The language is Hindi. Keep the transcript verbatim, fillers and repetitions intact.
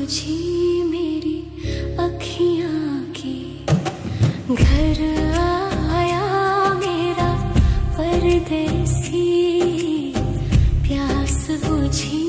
बुझी मेरी अखियां की, घर आया मेरा परदेसी, प्यास बुझी